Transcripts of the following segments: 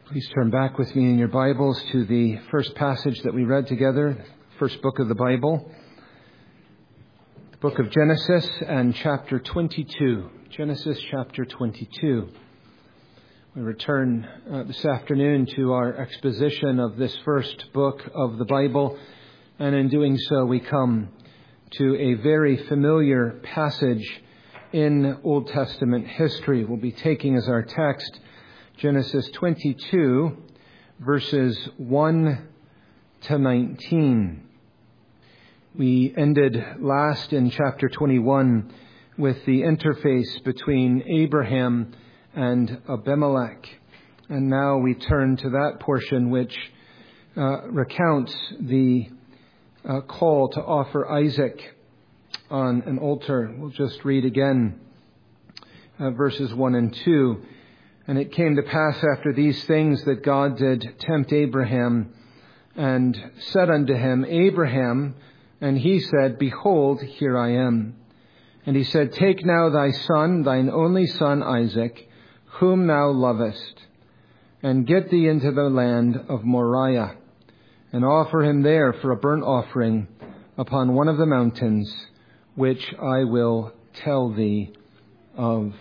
Please turn back with me in your Bibles to the first passage that we read together, the first book of the Bible, the book of Genesis and chapter 22. Genesis chapter 22. We return this afternoon to our exposition of this first book of the Bible, and in doing so we come to a very familiar passage in Old Testament history. We'll be taking as our text Genesis 22, verses 1 to 19. We ended last in chapter 21 with the interface between Abraham and Abimelech. And now we turn to that portion which recounts the call to offer Isaac on an altar. We'll just read again verses 1 and 2. And it came to pass after these things that God did tempt Abraham and said unto him, Abraham, and he said, Behold, here I am. And he said, Take now thy son, thine only son Isaac, whom thou lovest, and get thee into the land of Moriah, and offer him there for a burnt offering upon one of the mountains, which I will tell thee of.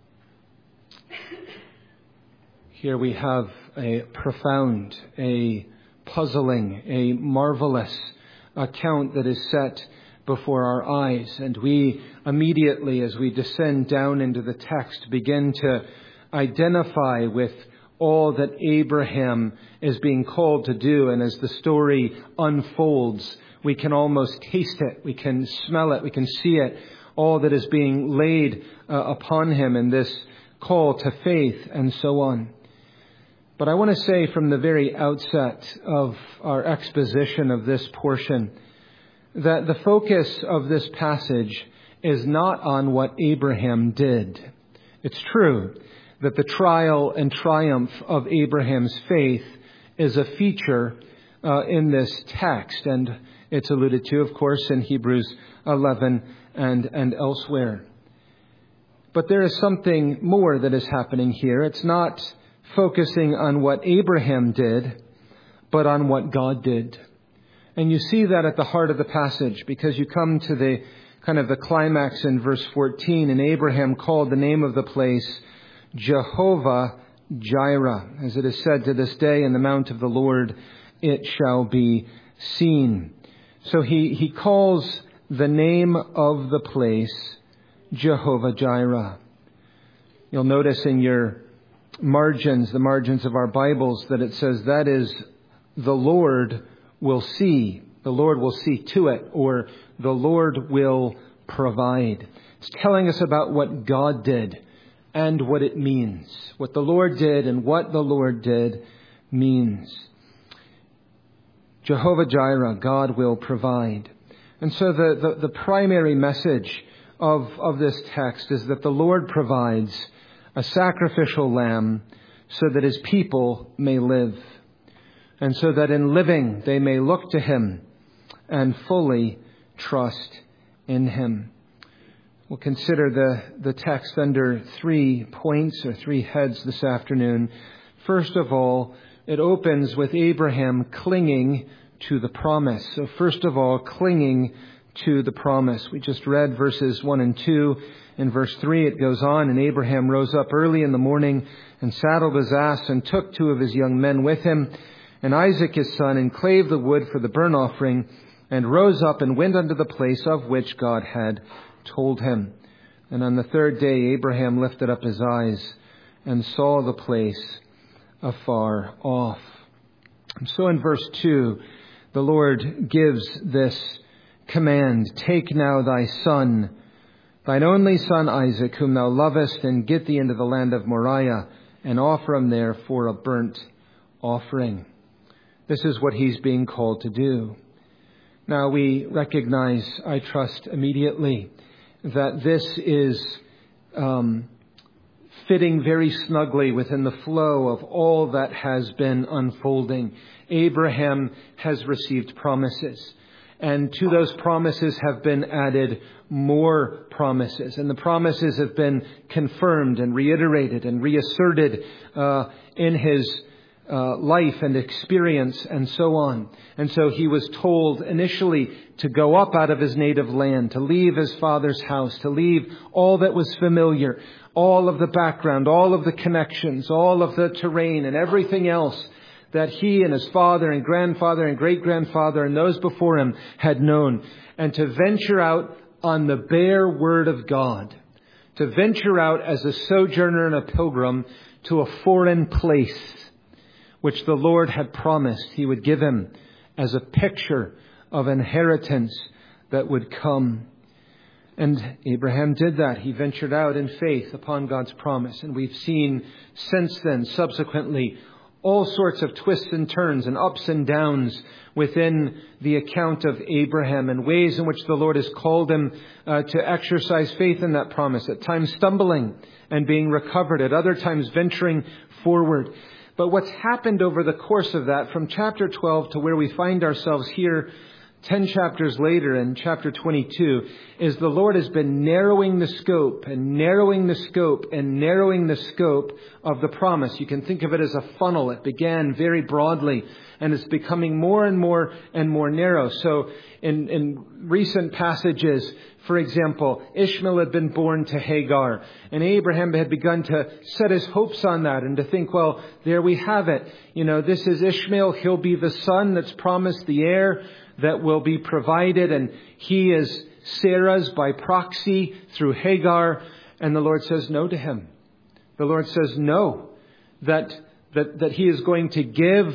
Here we have a profound, a puzzling, a marvelous account that is set before our eyes. And we immediately, as we descend down into the text, begin to identify with all that Abraham is being called to do. And as the story unfolds, we can almost taste it, we can smell it, we can see it, all that is being laid upon him in this call to faith and so on. But I want to say from the very outset of our exposition of this portion that the focus of this passage is not on what Abraham did. It's true that the trial and triumph of Abraham's faith is a feature in this text, and it's alluded to, of course, in Hebrews 11 and elsewhere. But there is something more that is happening here. It's not focusing on what Abraham did, but on what God did. And you see that at the heart of the passage, because you come to the kind of the climax in verse 14, and Abraham called the name of the place Jehovah Jireh. As it is said to this day, in the mount of the Lord it shall be seen. So he calls the name of the place Jehovah Jireh. You'll notice in your margins, the margins of our Bibles, that it says that is the Lord will see. The Lord will see to it, or the Lord will provide. It's telling us about what God did and what it means. What the Lord did and what the Lord did means. Jehovah Jireh, God will provide. And so the primary message of this text is that the Lord provides a sacrificial lamb so that his people may live, and so that in living they may look to him and fully trust in him. We'll consider the text under 3 points or 3 heads this afternoon. First of all, it opens with Abraham clinging to the promise. So first of all, clinging to the promise. We just read verses 1 and 2. In verse 3 it goes on, and Abraham rose up early in the morning and saddled his ass and took 2 of his young men with him and Isaac his son, and clave the wood for the burnt offering, and rose up and went unto the place of which God had told him. And on the 3rd day Abraham lifted up his eyes and saw the place afar off. And so in verse 2 the Lord gives this command, Take now thy son, thine only son Isaac, whom thou lovest, and get thee into the land of Moriah, and offer him there for a burnt offering. This is what he's being called to do. Now we recognize, I trust immediately, that this is fitting very snugly within the flow of all that has been unfolding. Abraham has received promises. And to those promises have been added more promises. And the promises have been confirmed and reiterated and reasserted in his life and experience and so on. And so he was told initially to go up out of his native land, to leave his father's house, to leave all that was familiar, all of the background, all of the connections, all of the terrain and everything else that he and his father and grandfather and great-grandfather and those before him had known, and to venture out on the bare word of God, to venture out as a sojourner and a pilgrim to a foreign place, which the Lord had promised he would give him as a picture of inheritance that would come. And Abraham did that. He ventured out in faith upon God's promise. And we've seen since then, subsequently, all sorts of twists and turns and ups and downs within the account of Abraham, and ways in which the Lord has called him to exercise faith in that promise, at times stumbling and being recovered, at other times venturing forward. But what's happened over the course of that, from chapter 12 to where we find ourselves here 10 chapters later in chapter 22, is the Lord has been narrowing the scope and narrowing the scope and narrowing the scope of the promise. You can think of it as a funnel. It began very broadly and it's becoming more and more and more narrow. So in recent passages, for example, Ishmael had been born to Hagar, and Abraham had begun to set his hopes on that and to think, well, there we have it. This is Ishmael. He'll be the son that's promised, the heir that will be provided, and he is Sarah's by proxy through Hagar. And the Lord says no to him. The Lord says no, that he is going to give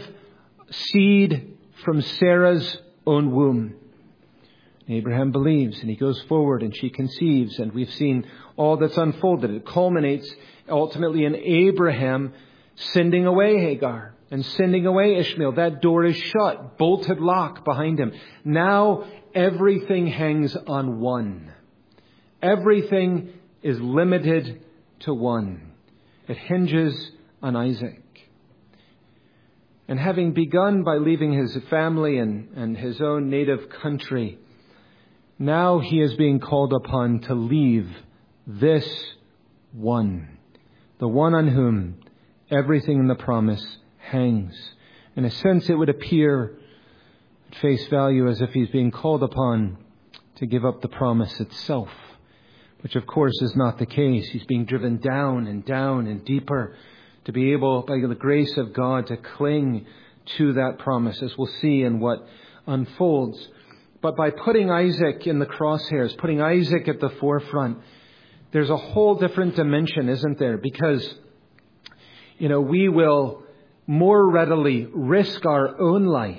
seed from Sarah's own womb. Abraham believes, and he goes forward, and she conceives, and we've seen all that's unfolded. It culminates ultimately in Abraham sending away Hagar and sending away Ishmael. That door is shut, bolted lock behind him. Now everything hangs on one. Everything is limited to one. It hinges on Isaac. And having begun by leaving his family and his own native country, now he is being called upon to leave this one, the one on whom everything in the promise hangs. In a sense, it would appear at face value as if he's being called upon to give up the promise itself, which of course is not the case. He's being driven down and deeper to be able, by the grace of God, to cling to that promise, as we'll see in what unfolds. But by putting Isaac in the crosshairs, putting Isaac at the forefront, there's a whole different dimension, isn't there? Because, we will more readily risk our own life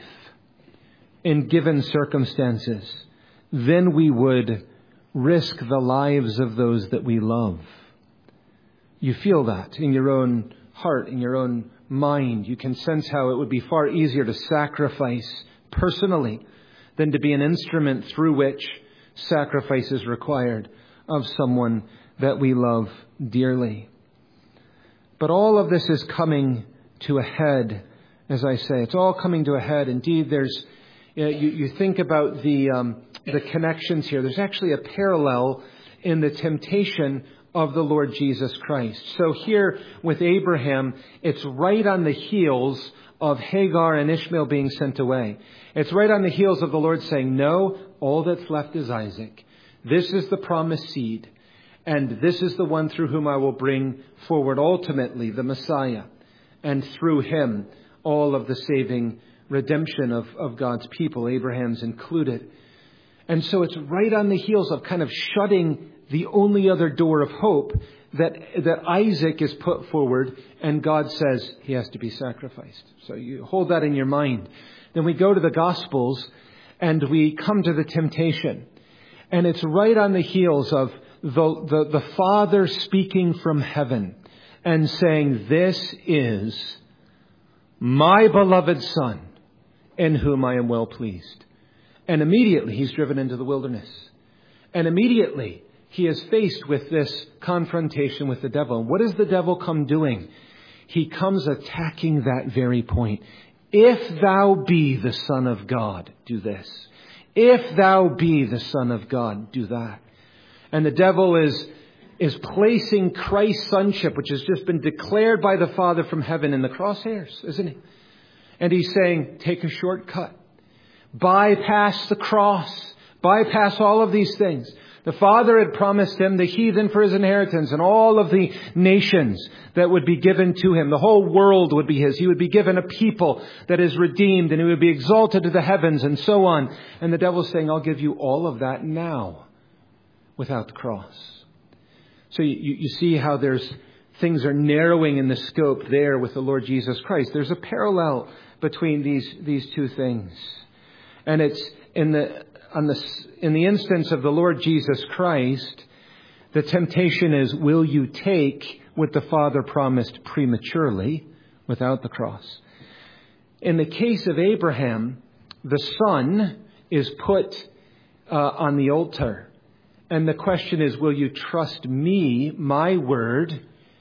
in given circumstances than we would risk the lives of those that we love. You feel that in your own heart, in your own mind. You can sense how it would be far easier to sacrifice personally than to be an instrument through which sacrifice is required of someone that we love dearly. But all of this is coming to a head, as I say. It's all coming to a head. Indeed, there's you think about the connections here. There's actually a parallel in the temptation of the Lord Jesus Christ. So here with Abraham, it's right on the heels of Hagar and Ishmael being sent away. It's right on the heels of the Lord saying, no, all that's left is Isaac. This is the promised seed. And this is the one through whom I will bring forward ultimately the Messiah. And through him, all of the saving redemption of God's people, Abraham's included. And so it's right on the heels of kind of shutting the only other door of hope that Isaac is put forward, and God says he has to be sacrificed. So you hold that in your mind. Then we go to the Gospels and we come to the temptation. And it's right on the heels of the Father speaking from heaven and saying, this is my beloved Son in whom I am well pleased. And immediately he's driven into the wilderness. And immediately he is faced with this confrontation with the devil. And what does the devil come doing? He comes attacking that very point. If thou be the Son of God, do this. If thou be the Son of God, do that. And the devil is is placing Christ's sonship, which has just been declared by the Father from heaven, in the crosshairs, isn't he? And he's saying, take a shortcut. Bypass the cross. Bypass all of these things. The Father had promised him the heathen for his inheritance and all of the nations that would be given to him. The whole world would be his. He would be given a people that is redeemed, and he would be exalted to the heavens and so on. And the devil's saying, I'll give you all of that now without the cross. So you see how things are narrowing in the scope there with the Lord Jesus Christ. There's a parallel between these two things. And it's in the instance of the Lord Jesus Christ, the temptation is, will you take what the Father promised prematurely without the cross? In the case of Abraham, the son is put on the altar. And the question is, will you trust me, my word,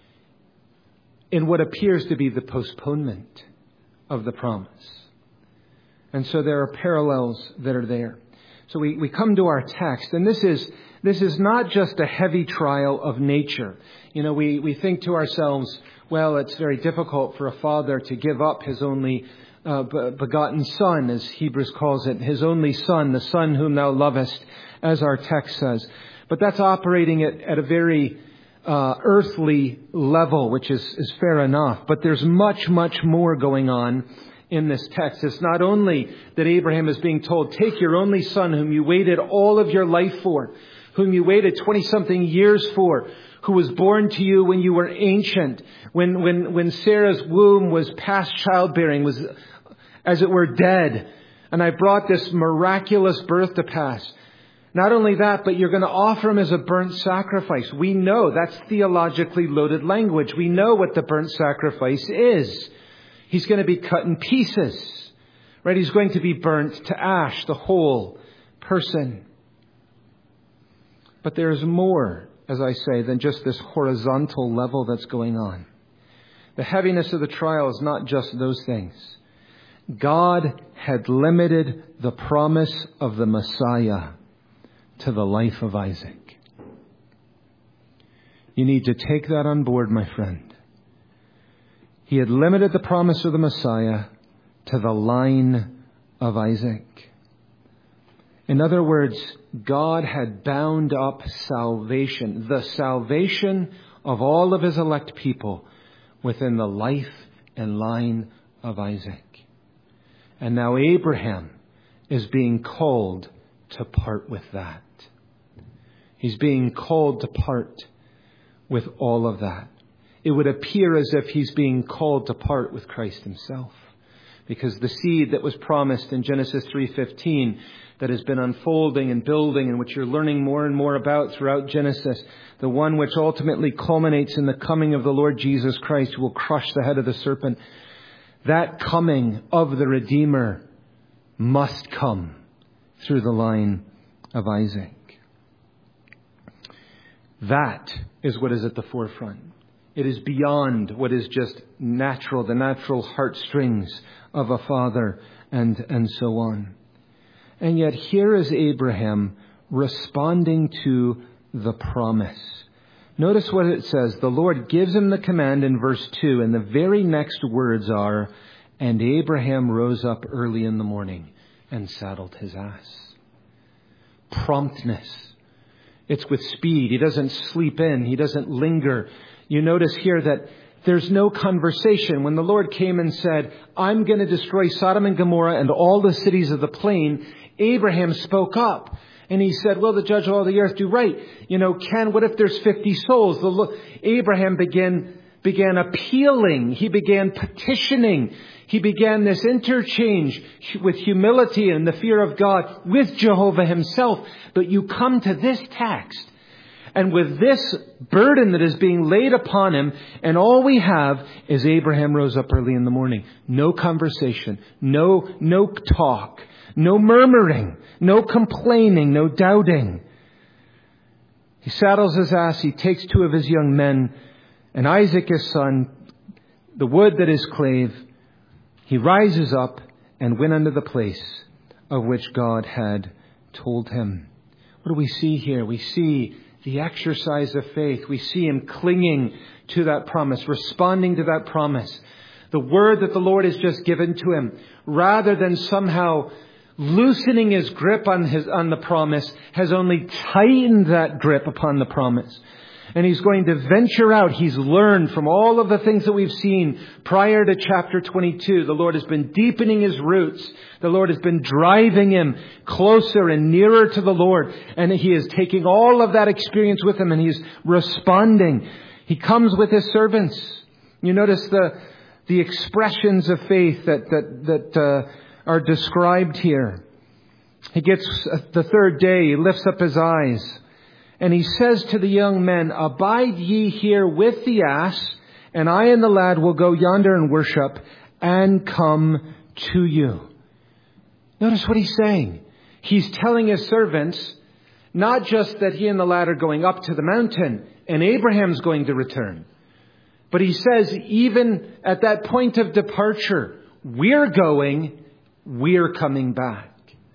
in what appears to be the postponement of the promise? And so there are parallels that are there. So we come to our text, and this is not just a heavy trial of nature. You know, we think to ourselves, well, it's very difficult for a father to give up his only begotten son, as Hebrews calls it, his only son, the son whom thou lovest, as our text says. But that's operating at a very earthly level, which is fair enough. But there's much, much more going on in this text. It's not only that Abraham is being told, take your only son whom you waited all of your life for, whom you waited 20-something years for, who was born to you when you were ancient, when Sarah's womb was past childbearing, was, as it were, dead. And I brought this miraculous birth to pass. Not only that, but you're going to offer him as a burnt sacrifice. We know that's theologically loaded language. We know what the burnt sacrifice is. He's going to be cut in pieces, right? He's going to be burnt to ash, the whole person. But there's more, as I say, than just this horizontal level that's going on. The heaviness of the trial is not just those things. God had limited the promise of the Messiah to the life of Isaac. You need to take that on board, my friend. He had limited the promise of the Messiah to the line of Isaac. In other words, God had bound up salvation, the salvation of all of his elect people, within the life and line of Isaac. And now Abraham is being called to part with that. He's being called to part with all of that. It would appear as if he's being called to part with Christ himself. Because the seed that was promised in Genesis 3:15, that has been unfolding and building, and which you're learning more and more about throughout Genesis, the one which ultimately culminates in the coming of the Lord Jesus Christ, who will crush the head of the serpent, that coming of the Redeemer must come through the line of Isaac. That is what is at the forefront. It is beyond what is just natural, the natural heartstrings of a father and so on. And yet here is Abraham responding to the promise. Notice what it says. The Lord gives him the command in verse 2, and the very next words are, and Abraham rose up early in the morning and saddled his ass. Promptness. It's with speed. He doesn't sleep in. He doesn't linger. You notice here that there's no conversation. When the Lord came and said, I'm going to destroy Sodom and Gomorrah and all the cities of the plain, Abraham spoke up. And he said, will the judge of all the earth do right? What if there's 50 souls? Abraham began appealing. He began petitioning. He began this interchange with humility and the fear of God with Jehovah himself. But you come to this text, and with this burden that is being laid upon him, and all we have is Abraham rose up early in the morning. No conversation, no talk, no murmuring, no complaining, no doubting. He saddles his ass, he takes 2 of his young men, and Isaac his son, the wood that is clave. He rises up and went unto the place of which God had told him. What do we see here? We see the exercise of faith. We see him clinging to that promise, responding to that promise. The word that the Lord has just given to him, rather than somehow loosening his grip on the promise, has only tightened that grip upon the promise. And he's going to venture out. He's learned from all of the things that we've seen prior to chapter 22. The Lord has been deepening his roots. The Lord has been driving him closer and nearer to the Lord. And he is taking all of that experience with him, and he's responding. He comes with his servants. You notice the expressions of faith that are described here. He gets the third day. He lifts up his eyes. And he says to the young men, "Abide ye here with the ass, and I and the lad will go yonder and worship and come to you." Notice what he's saying. He's telling his servants not just that he and the lad are going up to the mountain and Abraham's going to return, but he says even at that point of departure, we're going, we're coming back.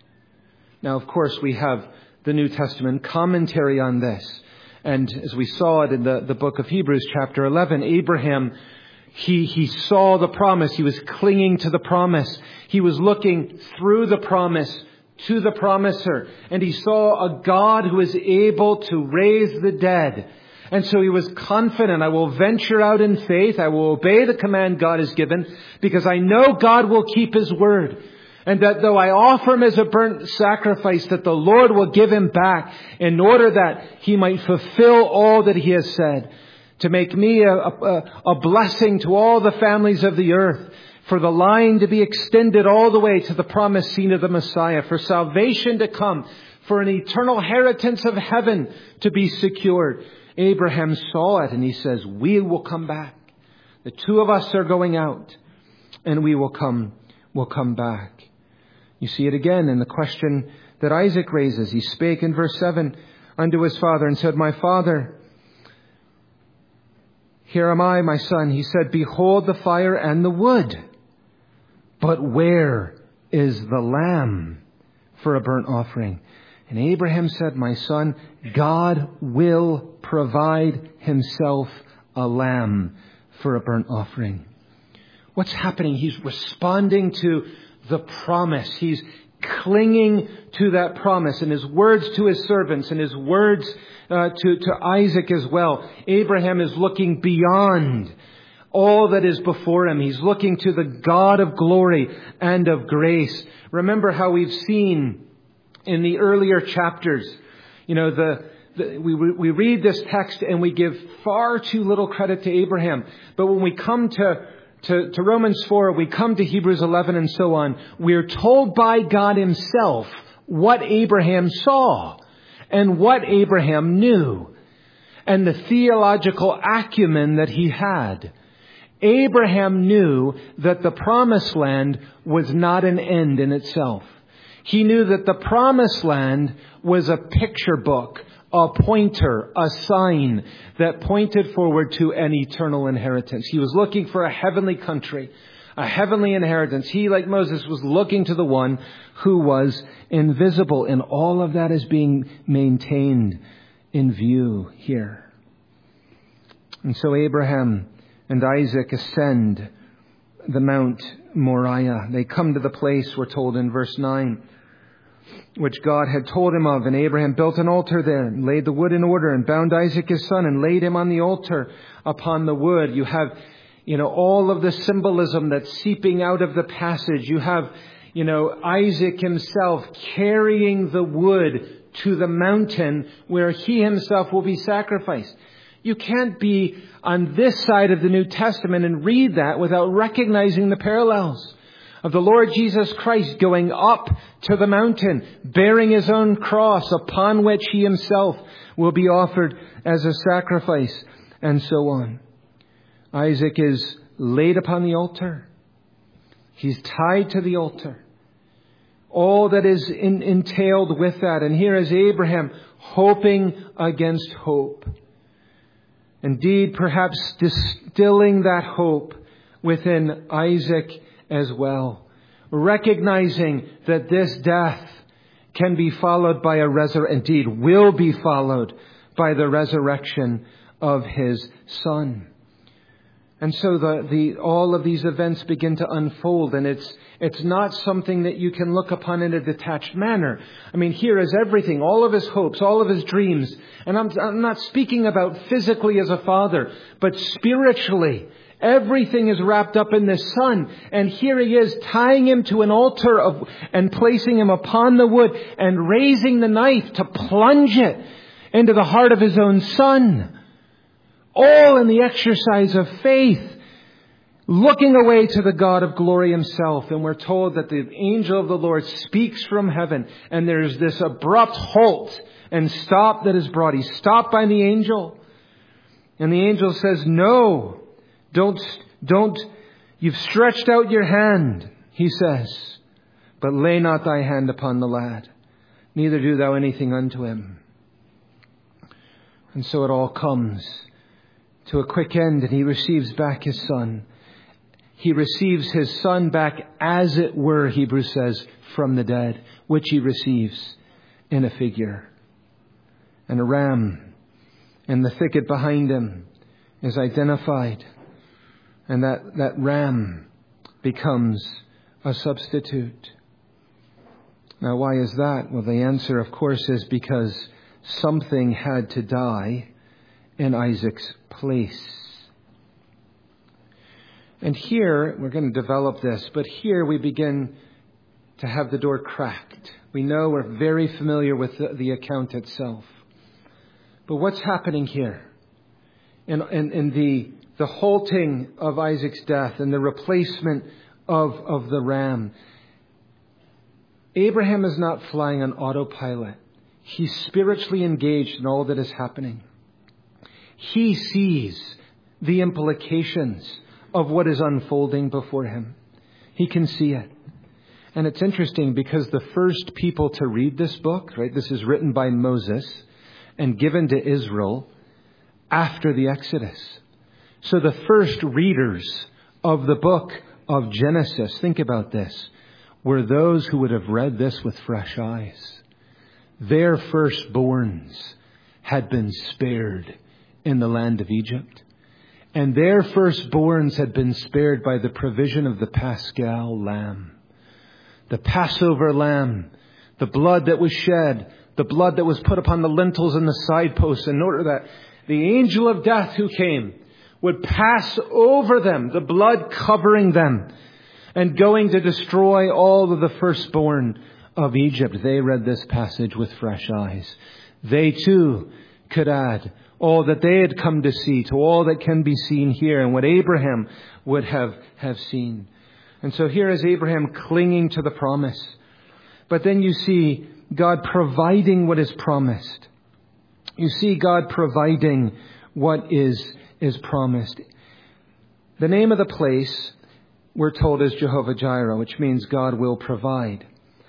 Now, of course, we have the New Testament commentary on this. And as we saw it in the book of Hebrews, chapter 11, Abraham, he saw the promise. He was clinging to the promise. He was looking through the promise to the promiser. And he saw a God who is able to raise the dead. And so he was confident, I will venture out in faith. I will obey the command God has given because I know God will keep his word. And that though I offer him as a burnt sacrifice, that the Lord will give him back in order that he might fulfill all that he has said. To make me a blessing to all the families of the earth. For the line to be extended all the way to the promised scene of the Messiah. For salvation to come. For an eternal inheritance of heaven to be secured. Abraham saw it and he says, we will come back. The two of us are going out and we'll come back. You see it again in the question that Isaac raises. He spake in verse 7 unto his father and said, "My father, here am I, my son." He said, "Behold the fire and the wood, but where is the lamb for a burnt offering?" And Abraham said, "My son, God will provide himself a lamb for a burnt offering." What's happening? He's responding to the promise. He's clinging to that promise, and his words to his servants and his words to Isaac as well. Abraham is looking beyond all that is before him. He's looking to the God of glory and of grace. Remember how we've seen in the earlier chapters, we read this text and we give far too little credit to Abraham. But when we come to Romans 4, we come to Hebrews 11 and so on, we're told by God himself what Abraham saw and what Abraham knew and the theological acumen that he had. Abraham knew that the promised land was not an end in itself. He knew that the promised land was a picture book, a pointer, a sign that pointed forward to an eternal inheritance. He was looking for a heavenly country, a heavenly inheritance. He, like Moses, was looking to the one who was invisible. And all of that is being maintained in view here. And so Abraham and Isaac ascend the Mount Moriah. They come to the place, we're told in verse 9, which God had told him of. And Abraham built an altar there and laid the wood in order and bound Isaac his son and laid him on the altar upon the wood. You have, all of the symbolism that's seeping out of the passage. You have, Isaac himself carrying the wood to the mountain where he himself will be sacrificed. You can't be on this side of the New Testament and read that without recognizing the parallels of the Lord Jesus Christ going up to the mountain, bearing his own cross upon which he himself will be offered as a sacrifice, and so on. Isaac is laid upon the altar. He's tied to the altar. All that is entailed with that. And here is Abraham hoping against hope. Indeed, perhaps distilling that hope within Isaac as well, recognizing that this death can be followed by a resurrection, indeed will be followed by the resurrection of His Son. And so all of these events begin to unfold, and it's not something that you can look upon in a detached manner. I mean, here is everything, all of His hopes, all of His dreams. And I'm not speaking about physically as a father, but spiritually. Everything is wrapped up in this Son. And here He is, tying Him to an altar and placing Him upon the wood and raising the knife to plunge it into the heart of His own Son. All in the exercise of faith, looking away to the God of glory Himself. And we're told that the angel of the Lord speaks from heaven, and there's this abrupt halt and stop that is brought. He's stopped by the angel. And the angel says, "No, don't, you've stretched out your hand," he says, "but lay not thy hand upon the lad, neither do thou anything unto him." And so it all comes to a quick end, and he receives back his son. He receives his son back, as it were, Hebrews says, from the dead, which he receives in a figure. And a ram in the thicket behind him is identified. And that ram becomes a substitute. Now, why is that? Well, the answer, of course, is because something had to die in Isaac's place. And here, we're going to develop this, but here we begin to have the door cracked. We know, we're very familiar with the account itself. But what's happening here? In the halting of Isaac's death and the replacement of the ram, Abraham is not flying on autopilot. He's spiritually engaged in all that is happening. He sees the implications of what is unfolding before him. He can see it. And it's interesting because the first people to read this book, right, this is written by Moses and given to Israel after the Exodus. So the first readers of the book of Genesis, think about this, were those who would have read this with fresh eyes. Their firstborns had been spared in the land of Egypt. And their firstborns had been spared by the provision of the Paschal lamb. The Passover lamb, the blood that was shed, the blood that was put upon the lintels and the side posts in order that the angel of death who came would pass over them, the blood covering them and going to destroy all of the firstborn of Egypt. They read this passage with fresh eyes. They too could add all that they had come to see to all that can be seen here and what Abraham would have seen. And so here is Abraham clinging to the promise. But then you see God providing what is promised. You see God providing what is promised. The name of the place, we're told, is Jehovah Jireh, which means God will provide.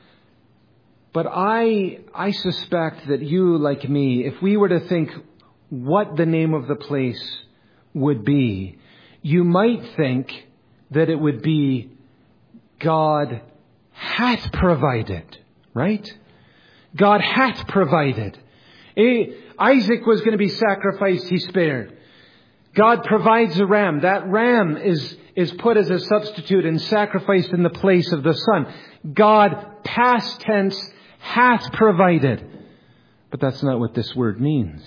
But I suspect that you, like me, if we were to think what the name of the place would be, you might think that it would be God hath provided, right? God hath provided. Isaac was going to be sacrificed, he spared. God provides a ram. That ram is put as a substitute and sacrificed in the place of the son. God, past tense, hath provided. But that's not what this word means.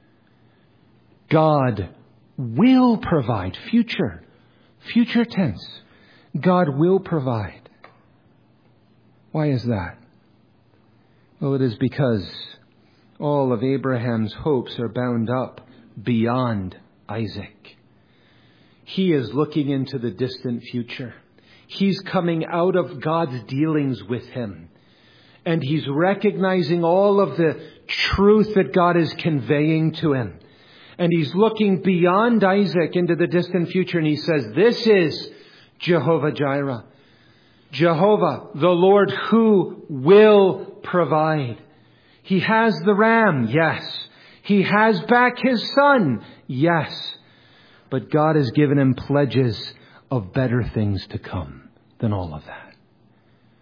God will provide. Future tense. God will provide. Why is that? Well, it is because all of Abraham's hopes are bound up beyond Isaac. He is looking into the distant future. He's coming out of God's dealings with him. And he's recognizing all of the truth that God is conveying to him. And he's looking beyond Isaac into the distant future. And he says, this is Jehovah Jireh. Jehovah, the Lord who will provide. He has the ram, yes. He has back his son, yes. But God has given him pledges of better things to come than all of that.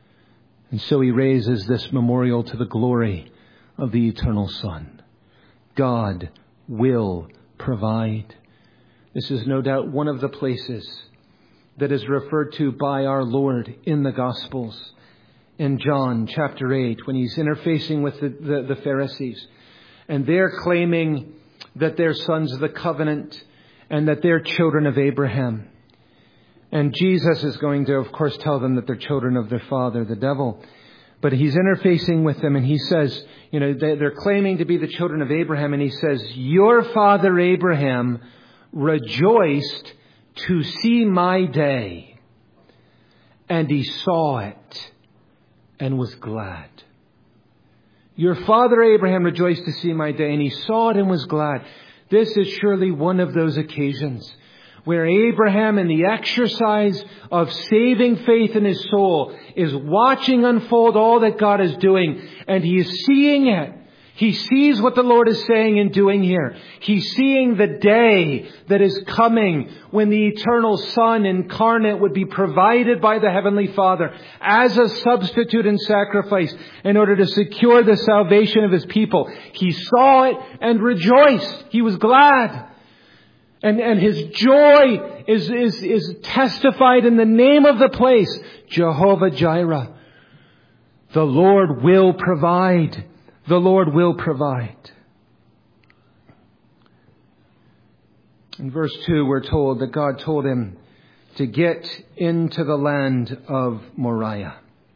And so he raises this memorial to the glory of the eternal Son. God will provide. This is no doubt one of the places that is referred to by our Lord in the Gospels. In John chapter 8, when he's interfacing with the Pharisees, and they're claiming that they're sons of the covenant and that they're children of Abraham. And Jesus is going to, of course, tell them that they're children of their father, the devil. But he's interfacing with them and he says, they're claiming to be the children of Abraham. And he says, your father Abraham rejoiced to see my day. And he saw it and was glad. Your father Abraham rejoiced to see my day, and he saw it and was glad. This is surely one of those occasions where Abraham, in the exercise of saving faith in his soul, is watching unfold all that God is doing, and he is seeing it. He sees what the Lord is saying and doing here. He's seeing the day that is coming when the eternal Son incarnate would be provided by the Heavenly Father as a substitute and sacrifice in order to secure the salvation of His people. He saw it and rejoiced. He was glad. And his joy is testified in the name of the place, Jehovah Jireh. The Lord will provide. The Lord will provide. In verse 2, we're told that God told him to get into the land of Moriah.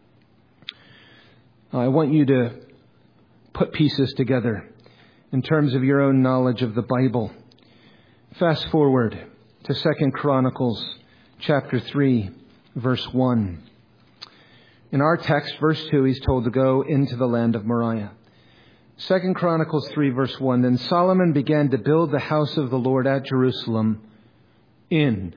I want you to put pieces together in terms of your own knowledge of the Bible. Fast forward to 2 Chronicles chapter 3, verse 1. In our text, verse 2, he's told to go into the land of Moriah. 2 Chronicles 3, verse 1. Then Solomon began to build the house of the Lord at Jerusalem in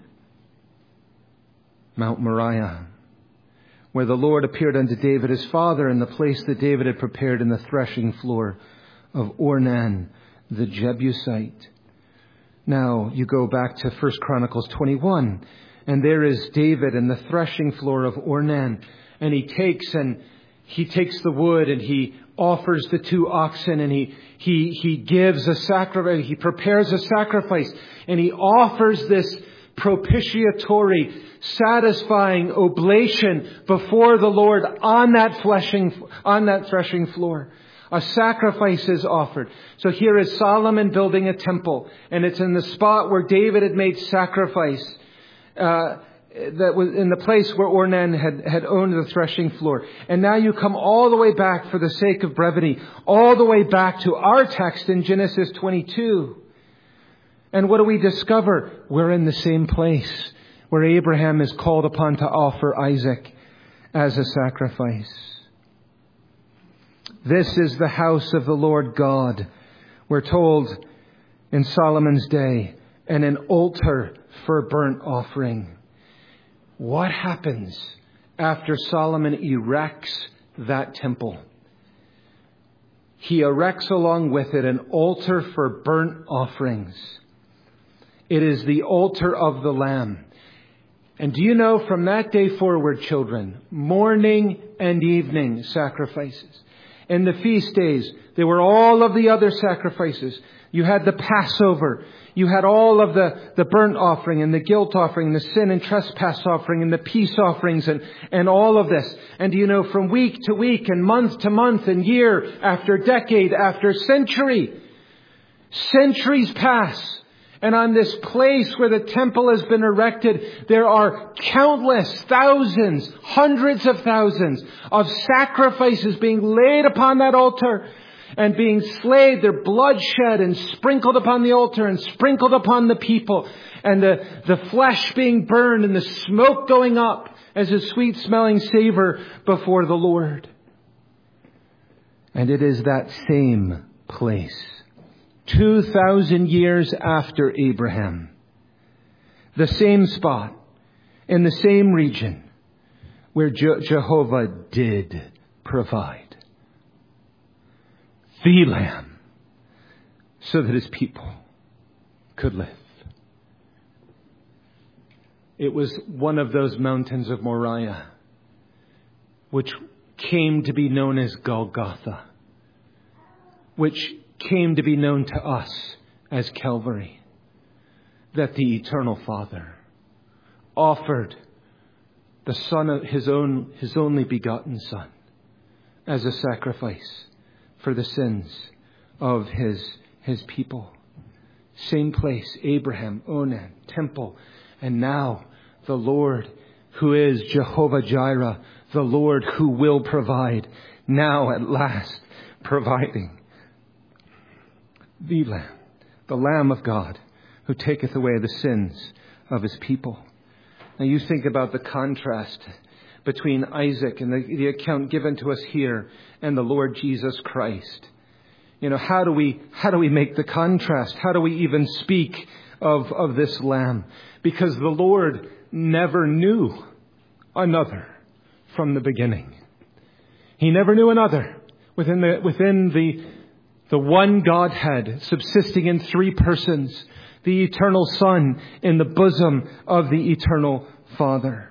Mount Moriah, where the Lord appeared unto David his father in the place that David had prepared in the threshing floor of Ornan the Jebusite. Now you go back to 1 Chronicles 21, and there is David in the threshing floor of Ornan, and he takes the wood and he offers the 2 oxen, and he gives a sacrifice. He prepares a sacrifice, and he offers this propitiatory, satisfying oblation before the Lord on that threshing floor. A sacrifice is offered. So here is Solomon building a temple, and it's in the spot where David had made sacrifice. That was in the place where Ornan had owned the threshing floor. And now you come all the way back, for the sake of brevity, all the way back to our text in Genesis 22. And what do we discover? We're in the same place where Abraham is called upon to offer Isaac as a sacrifice. This is the house of the Lord God, we're told in Solomon's day, and an altar for burnt offering. What happens after Solomon erects that temple? He erects along with it an altar for burnt offerings. It is the altar of the Lamb. And do you know, from that day forward, children, morning and evening sacrifices. In the feast days, there were all of the other sacrifices. You had the Passover. You had all of the burnt offering and the guilt offering, the sin and trespass offering and the peace offerings and all of this. And do you know, from week to week and month to month and year after decade after century, centuries pass. And on this place where the temple has been erected, there are countless thousands, hundreds of thousands of sacrifices being laid upon that altar and being slayed, their blood shed and sprinkled upon the altar and sprinkled upon the people, and the flesh being burned and the smoke going up as a sweet smelling savor before the Lord. And it is that same place, 2,000 years after Abraham, the same spot, in the same region, where Jehovah did provide the Lamb so that His people could live. It was one of those mountains of Moriah which came to be known as Golgotha, which came to be known to us as Calvary. That the eternal Father offered the Son of His only begotten Son as a sacrifice for the sins of His people. Same place, Abraham, Onan, temple, and now the Lord who is Jehovah Jireh, the Lord who will provide, now at last providing. The Lamb of God, who taketh away the sins of His people. Now you think about the contrast between Isaac and the account given to us here and the Lord Jesus Christ. How do we make the contrast? How do we even speak of this Lamb? Because the Lord never knew another from the beginning. He never knew another within the one Godhead, subsisting in three persons, the eternal Son in the bosom of the eternal Father.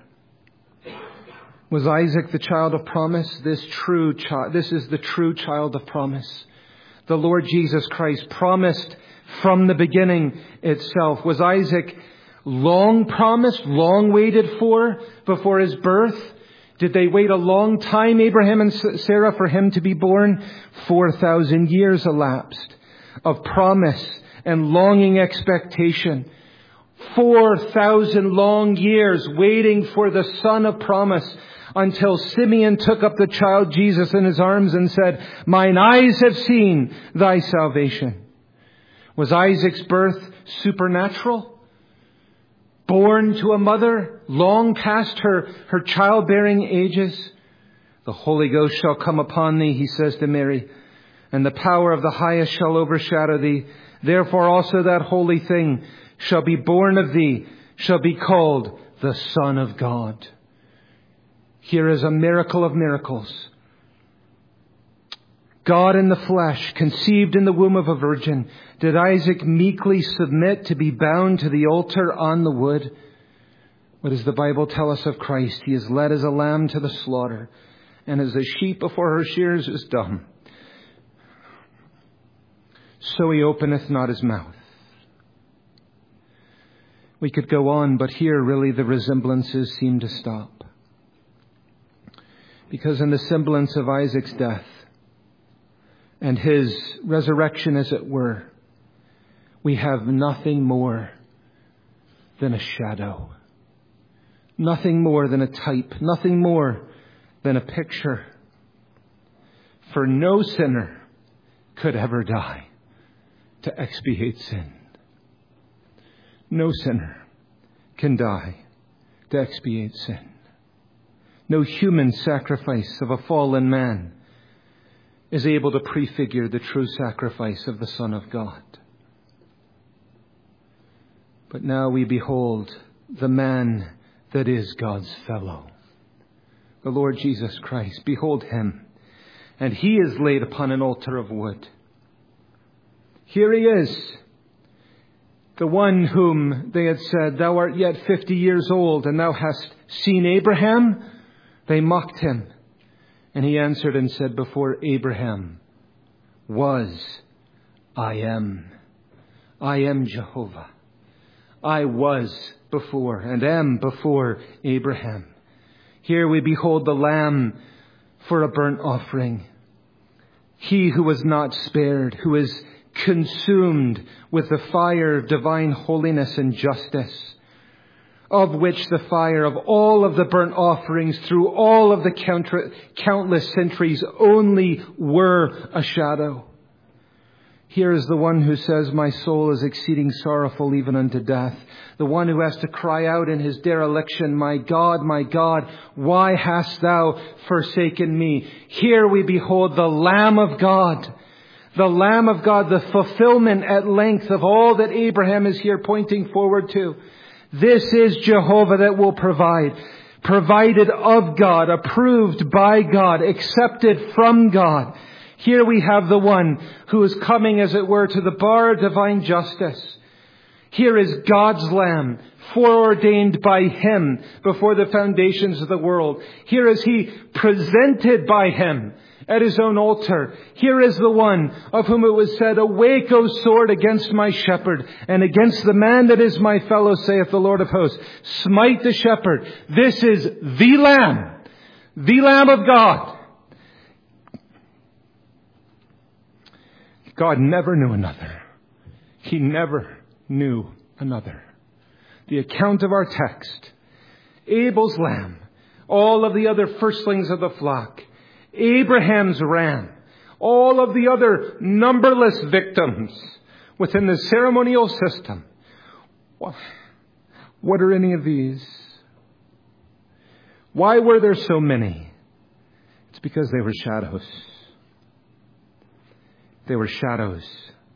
Was Isaac the child of promise? This is the true child of promise. The Lord Jesus Christ promised from the beginning itself. Was Isaac long promised, long waited for before his birth? Did they wait a long time, Abraham and Sarah, for him to be born? 4,000 years elapsed of promise and longing expectation. 4,000 long years waiting for the Son of promise, until Simeon took up the child Jesus in his arms and said, "Mine eyes have seen thy salvation." Was Isaac's birth supernatural? Born to a mother long past her childbearing ages? "The Holy Ghost shall come upon thee," he says to Mary, "and the power of the highest shall overshadow thee. Therefore also that holy thing shall be born of thee, shall be called the Son of God." Here is a miracle of miracles. God in the flesh, conceived in the womb of a virgin. Did Isaac meekly submit to be bound to the altar on the wood? What does the Bible tell us of Christ? He is led as a lamb to the slaughter, and as a sheep before her shears is dumb, so He openeth not His mouth. We could go on, but here really the resemblances seem to stop. Because in the semblance of Isaac's death and his resurrection, as it were, we have nothing more than a shadow. Nothing more than a type. Nothing more than a picture. For no sinner could ever die to expiate sin. No sinner can die to expiate sin. No human sacrifice of a fallen man is able to prefigure the true sacrifice of the Son of God. But now we behold the man that is God's fellow, the Lord Jesus Christ. Behold Him. And He is laid upon an altar of wood. Here He is, the one whom they had said, "Thou art yet 50 years old, and thou hast seen Abraham?" They mocked Him. And He answered and said, "Before Abraham was, I am. I am Jehovah. I was before and am before Abraham." Here we behold the Lamb for a burnt offering. He who was not spared, who is consumed with the fire of divine holiness and justice, of which the fire of all of the burnt offerings through all of the countless centuries only were a shadow. Here is the one who says, "My soul is exceeding sorrowful even unto death." The one who has to cry out in his dereliction, my God, why hast thou forsaken me?" Here we behold the Lamb of God. The Lamb of God, the fulfillment at length of all that Abraham is here pointing forward to. This is Jehovah that will provide. Provided of God, approved by God, accepted from God. Here we have the one who is coming, as it were, to the bar of divine justice. Here is God's Lamb, foreordained by Him before the foundations of the world. Here is He presented by Him at his own altar. Here is the one of whom it was said, "Awake, O sword, against my shepherd, and against the man that is my fellow, saith the Lord of hosts. Smite the shepherd." This is the Lamb of God. God never knew another. He never knew another. The account of our text, Abel's lamb, all of the other firstlings of the flock, Abraham's ram, all of the other numberless victims within the ceremonial system. What are any of these? Why were there so many? It's because they were shadows. They were shadows.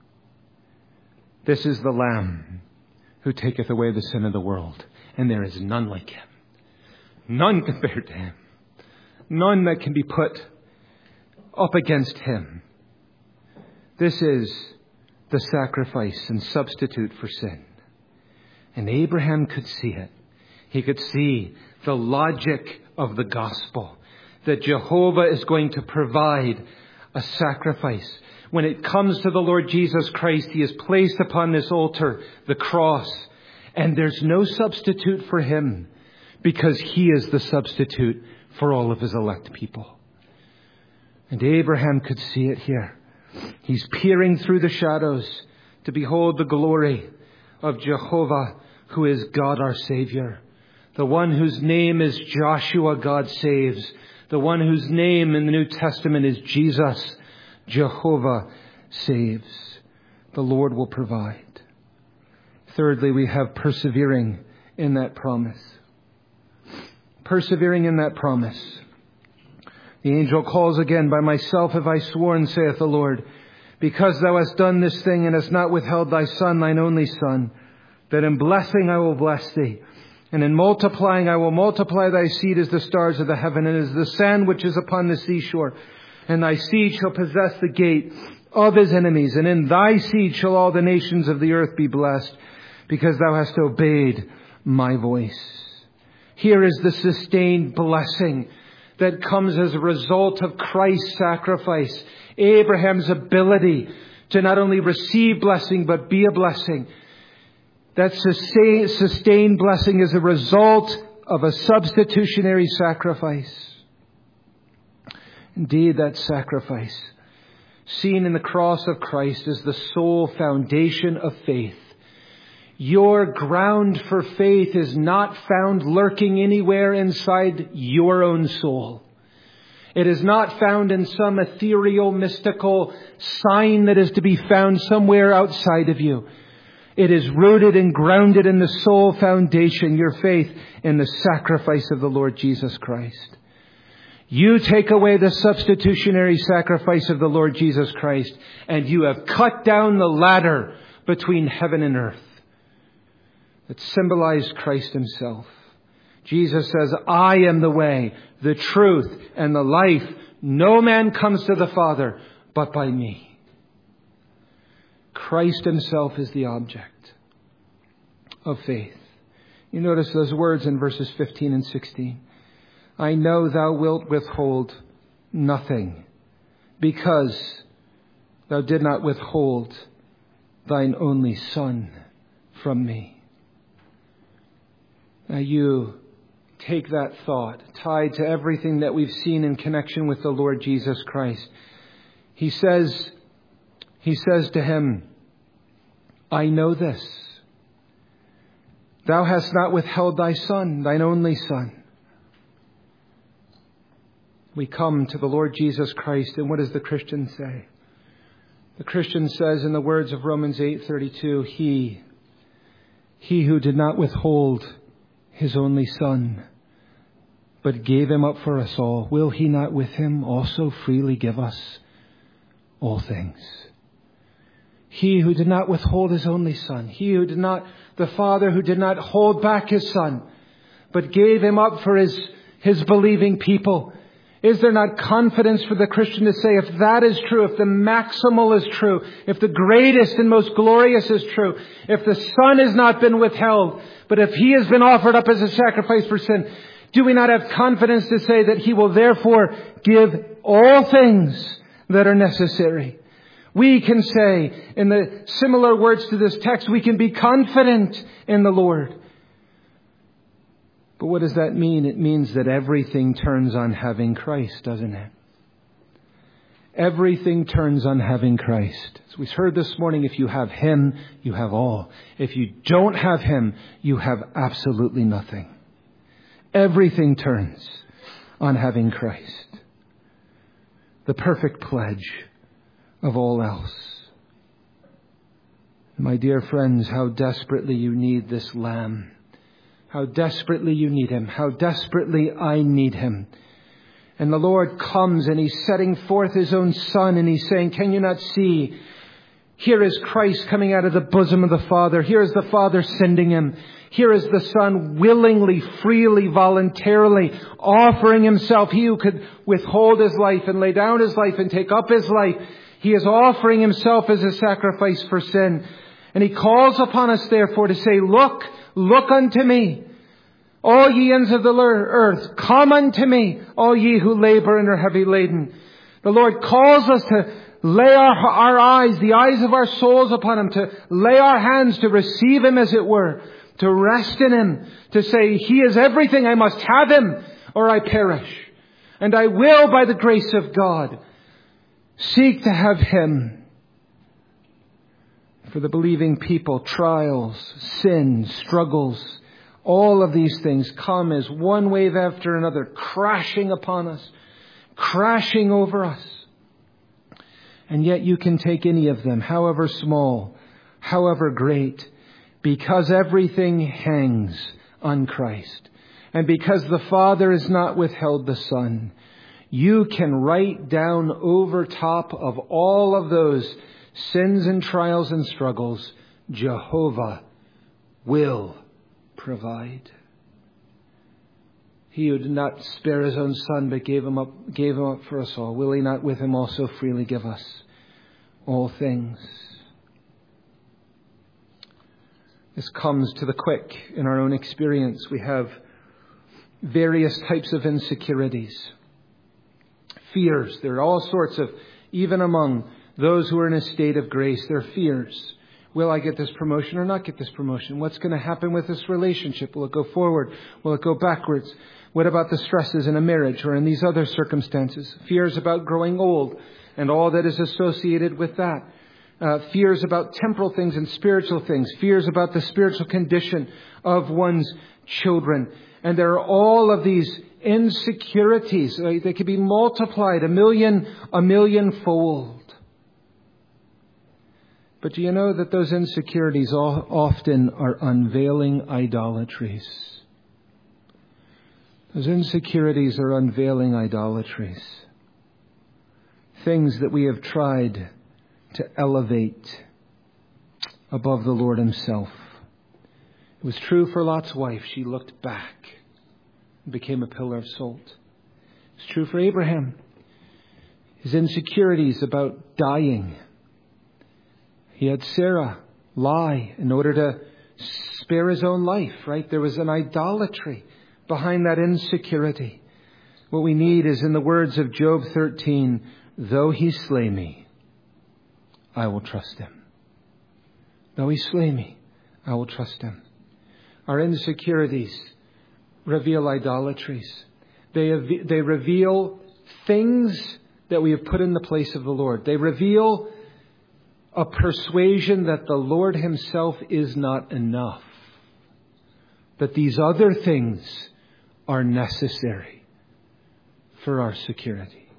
This is the Lamb who taketh away the sin of the world. And there is none like him. None compared to him. None that can be put up against him. This is the sacrifice and substitute for sin. And Abraham could see it. He could see the logic of the gospel. That Jehovah is going to provide a sacrifice. When it comes to the Lord Jesus Christ, He is placed upon this altar, the cross. And there's no substitute for Him because He is the substitute for all of His elect people. And Abraham could see it here. He's peering through the shadows to behold the glory of Jehovah, who is God our Savior. The one whose name is Joshua, God saves. The one whose name in the New Testament is Jesus, Jehovah saves. The Lord will provide. Thirdly, we have persevering in that promise. Persevering in that promise. The angel calls again, "By myself have I sworn, saith the Lord, because thou hast done this thing and hast not withheld thy son, thine only son, that in blessing I will bless thee, and in multiplying I will multiply thy seed as the stars of the heaven, and as the sand which is upon the seashore. And thy seed shall possess the gate of his enemies, and in thy seed shall all the nations of the earth be blessed, because thou hast obeyed my voice." Here is the sustained blessing that comes as a result of Christ's sacrifice. Abraham's ability to not only receive blessing, but be a blessing. That sustained blessing is a result of a substitutionary sacrifice. Indeed, that sacrifice, seen in the cross of Christ, is the sole foundation of faith. Your ground for faith is not found lurking anywhere inside your own soul. It is not found in some ethereal, mystical sign that is to be found somewhere outside of you. It is rooted and grounded in the sole foundation, your faith in the sacrifice of the Lord Jesus Christ. You take away the substitutionary sacrifice of the Lord Jesus Christ, and you have cut down the ladder between heaven and earth that symbolized Christ Himself. Jesus says, "I am the way, the truth, and the life. No man comes to the Father but by me." Christ Himself is the object of faith. You notice those words in verses 15 and 16. "I know thou wilt withhold nothing, because thou did not withhold thine only Son from me." Now you take that thought, tied to everything that we've seen in connection with the Lord Jesus Christ. He says to him, "I know this. Thou hast not withheld thy Son, thine only Son." We come to the Lord Jesus Christ, and what does the Christian say? The Christian says in the words of Romans 8:32, He who did not withhold His only Son, but gave Him up for us all, will He not with Him also freely give us all things? He who did not withhold His only Son, the Father who did not hold back His Son, but gave Him up for His believing people. Is there not confidence for the Christian to say, if that is true, if the maximal is true, if the greatest and most glorious is true, if the Son has not been withheld, but if He has been offered up as a sacrifice for sin, Do we not have confidence to say that He will therefore give all things that are necessary? We can say, in the similar words to this text, we can be confident in the Lord. But what does that mean? It means that everything turns on having Christ, doesn't it? Everything turns on having Christ. As we heard this morning, if you have Him, you have all. If you don't have Him, you have absolutely nothing. Everything turns on having Christ. The perfect pledge of all else. My dear friends, how desperately you need this Lamb. How desperately you need Him. How desperately I need Him. And the Lord comes and He's setting forth His own Son and He's saying, can you not see? Here is Christ coming out of the bosom of the Father. Here is the Father sending Him. Here is the Son willingly, freely, voluntarily offering Himself. He who could withhold His life and lay down His life and take up His life. He is offering Himself as a sacrifice for sin. And He calls upon us therefore to say, look unto me. All ye ends of the earth, come unto me, all ye who labor and are heavy laden. The Lord calls us to lay our eyes, the eyes of our souls upon Him, to lay our hands, to receive Him as it were, to rest in Him, to say, He is everything, I must have Him or I perish. And I will, by the grace of God, seek to have Him. For the believing people, trials, sin, struggles, all of these things come as one wave after another, crashing upon us, crashing over us. And yet you can take any of them, however small, however great, because everything hangs on Christ. And because the Father has not withheld the Son, you can write down over top of all of those sins and trials and struggles, Jehovah will provide. He who did not spare His own Son, but gave him up for us all, will He not with Him also freely give us all things? This comes to the quick in our own experience. We have various types of insecurities, fears. There are all sorts of, even among those who are in a state of grace, there are fears. Will I get this promotion or not get this promotion? What's going to happen with this relationship? Will it go forward? Will it go backwards? What about the stresses in a marriage or in these other circumstances? Fears about growing old and all that is associated with that. Fears about temporal things and spiritual things. Fears about the spiritual condition of one's children. And there are all of these insecurities. They can be multiplied a million-fold. But do you know that those insecurities often are unveiling idolatries? Those insecurities are unveiling idolatries. Things that we have tried to elevate above the Lord Himself. It was true for Lot's wife. She looked back and became a pillar of salt. It's true for Abraham. His insecurities about dying. He had Sarah lie in order to spare his own life, right? There was an idolatry behind that insecurity. What we need is in the words of Job 13, though He slay me, I will trust Him. Though He slay me, I will trust Him. Our insecurities reveal idolatries. They reveal things that we have put in the place of the Lord. They reveal a persuasion that the Lord Himself is not enough. That these other things are necessary for our security.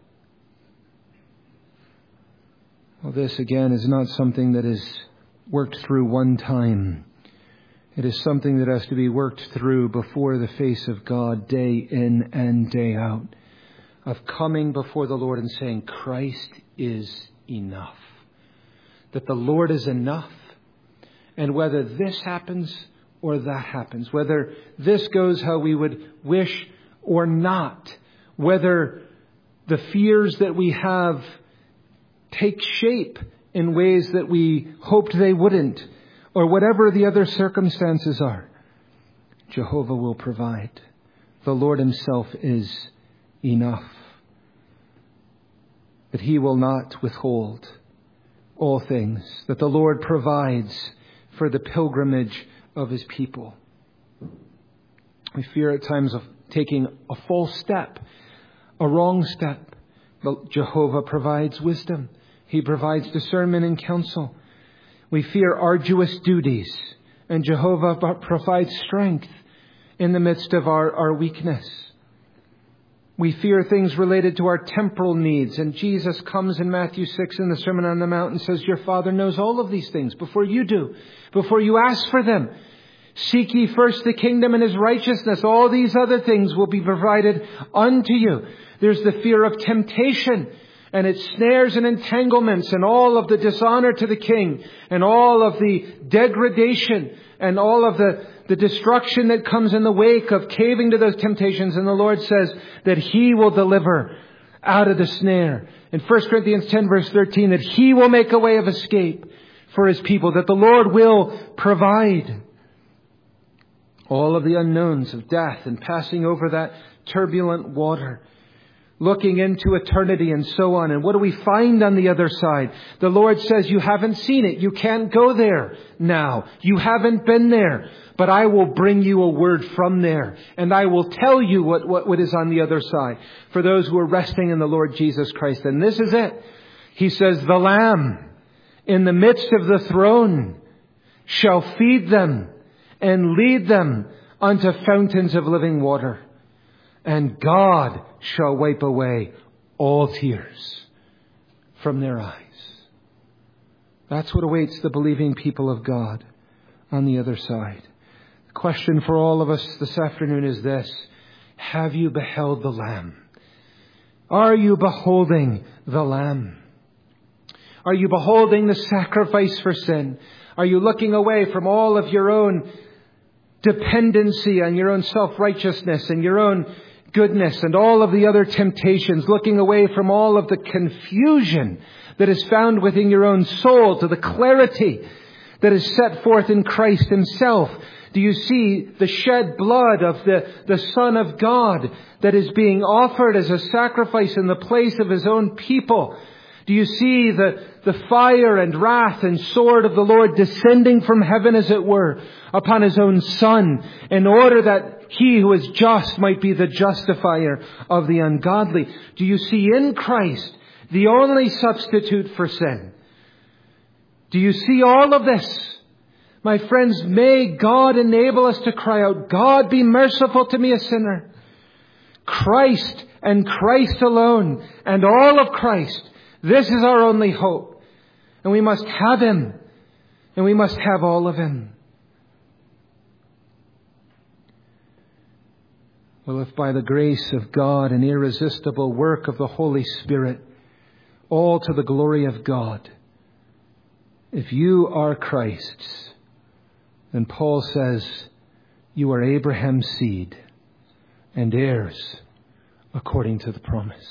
Well, this again is not something that is worked through one time. It is something that has to be worked through before the face of God day in and day out. Of coming before the Lord and saying, Christ is enough. That the Lord is enough. And whether this happens or that happens, whether this goes how we would wish or not, whether the fears that we have take shape in ways that we hoped they wouldn't, or whatever the other circumstances are, Jehovah will provide. the Lord himself is enough. That he will not withhold all things, that the Lord provides for the pilgrimage of his people. We fear at times of taking a false step, a wrong step. But Jehovah provides wisdom. He provides discernment and counsel. We fear arduous duties, and Jehovah provides strength in the midst of our weakness. We fear things related to our temporal needs, and Jesus comes in Matthew 6 in the Sermon on the Mount and says, your Father knows all of these things before you do, before you ask for them. Seek ye first the kingdom and his righteousness. All these other things will be provided unto you. There's the fear of temptation and its snares and entanglements and all of the dishonor to the king and all of the degradation and all of the destruction that comes in the wake of caving to those temptations. And the Lord says that he will deliver out of the snare. In 1 Corinthians 10 verse 13, that he will make a way of escape for his people, that the Lord will provide. All of the unknowns of death and passing over that turbulent water, looking into eternity and so on. And what do we find on the other side? The Lord says, you haven't seen it. You can't go there now. You haven't been there. But I will bring you a word from there. And I will tell you what is on the other side for those who are resting in the Lord Jesus Christ. And this is it. He says, the Lamb in the midst of the throne shall feed them and lead them unto fountains of living water. And God shall wipe away all tears from their eyes. That's what awaits the believing people of God on the other side. The question for all of us this afternoon is this: have you beheld the Lamb? Are you beholding the Lamb? Are you beholding the sacrifice for sin? Are you looking away from all of your own dependency on your own self-righteousness and your own goodness and all of the other temptations, looking away from all of the confusion that is found within your own soul to the clarity that is set forth in Christ himself? Do you see the shed blood of the Son of God that is being offered as a sacrifice in the place of his own people? Do you see the fire and wrath and sword of the Lord descending from heaven, as it were, upon his own Son, in order that he who is just might be the justifier of the ungodly? Do you see in Christ the only substitute for sin? Do you see all of this? My friends, may God enable us to cry out, God, be merciful to me, a sinner. Christ and Christ alone and all of Christ. This is our only hope. And we must have him. And we must have all of him. Well, if by the grace of God and irresistible work of the Holy Spirit, all to the glory of God, if you are Christ's, then Paul says, you are Abraham's seed and heirs according to the promise.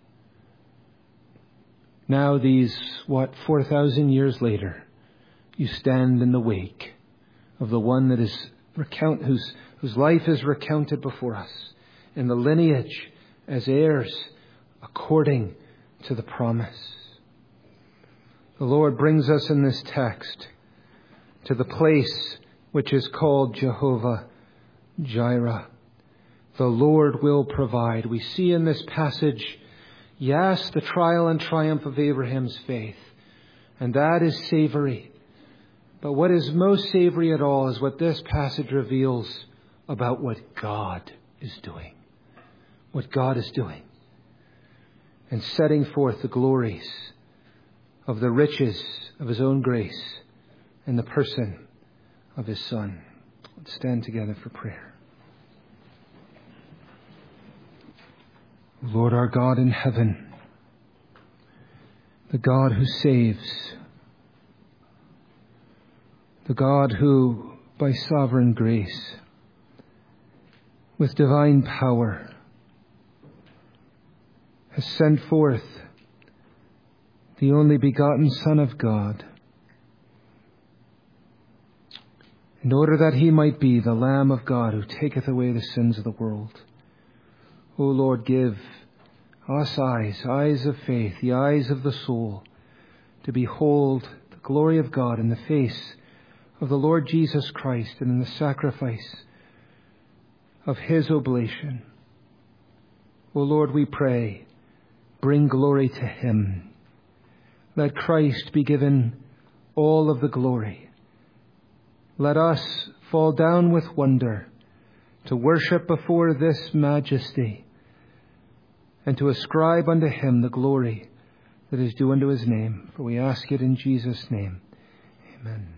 Now these, 4,000 years later, you stand in the wake of the one that is whose life is recounted before us in the lineage as heirs according to the promise. The Lord brings us in this text to the place which is called Jehovah Jireh. The Lord will provide. We see in this passage, yes, the trial and triumph of Abraham's faith. And that is savory. But what is most savory at all is what this passage reveals about what God is doing. What God is doing. And setting forth the glories of the riches of his own grace in the person of his Son. Let's stand together for prayer. Lord our God in heaven, the God who saves, the God who, by sovereign grace, with divine power, has sent forth the only begotten Son of God, in order that he might be the Lamb of God who taketh away the sins of the world. O Lord, give us eyes of faith, the eyes of the soul, to behold the glory of God in the face of the Lord Jesus Christ and in the sacrifice of his oblation. O Lord, we pray, bring glory to him. Let Christ be given all of the glory. Let us fall down with wonder to worship before this majesty and to ascribe unto him the glory that is due unto his name. For we ask it in Jesus' name. Amen.